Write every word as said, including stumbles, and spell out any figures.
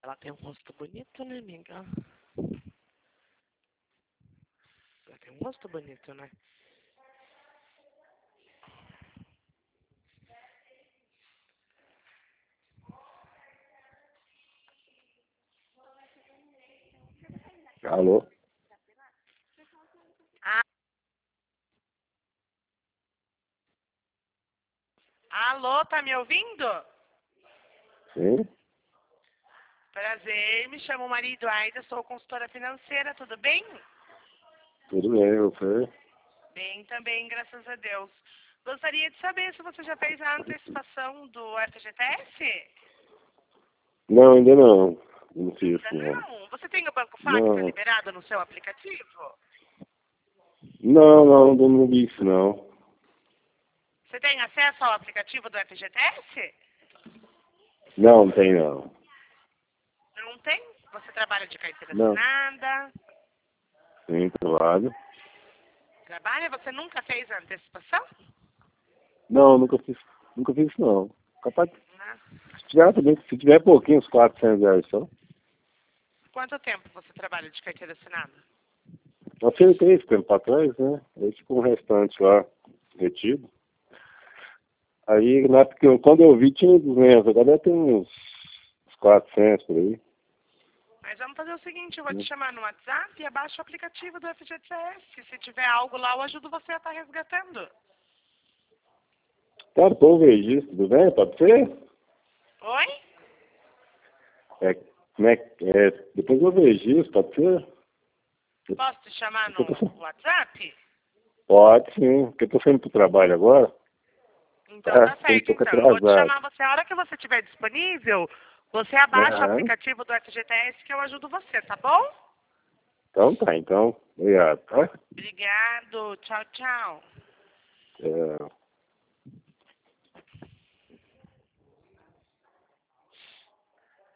Ela tem um rosto bonito, né, amiga? Ela tem um rosto bonito, né? Alô? Ah, alô, tá me ouvindo? Sim? Prazer, me chamo Maria Eduarda, sou consultora financeira, tudo bem? Tudo bem, você? Bem também, graças a Deus. Gostaria de saber se você já fez a antecipação do F G T S? Não, ainda não. Não fiz, Ainda não. não. Você tem o Banco Factor Não, liberado no seu aplicativo? não, não, ainda não vi isso, não. Você tem acesso ao aplicativo do F G T S? Não, não tem, não. Não tem? Você trabalha de carteira Não. assinada? Sim, trabalho. Trabalha? Você nunca fez a antecipação? Não, nunca fiz, nunca fiz isso, não. Capaz, Não. se tiver, também, se tiver pouquinho, uns quatrocentos reais só. Quanto tempo você trabalha de carteira assinada? Eu acertei esse tempo atrás, né? Aí ficou um restante lá, retido. Aí, na época, eu- quando eu vi, tinha duzentos, agora tem uns, uns quatrocentos por aí. Mas vamos fazer o seguinte, eu vou te Né? chamar no WhatsApp e abaixa o aplicativo do F G T S. Se tiver algo lá, eu ajudo você a estar resgatando. Tá, depois eu vejo isso, tudo bem? Pode ser? Oi? É, como é, que- é, depois eu vejo isso, pode ser? Posso te chamar Porque eu tô no sem- WhatsApp? Pode sim, porque eu tô saindo pro trabalho agora. Então Tá, tá tô um certo, pouco então. Eu vou te atrasado. chamar você a hora que você estiver disponível. Você abaixa o Aham. aplicativo do F G T S que eu ajudo você, tá bom? Então tá, então. Obrigado, tá? Obrigado. Tchau, tchau. É.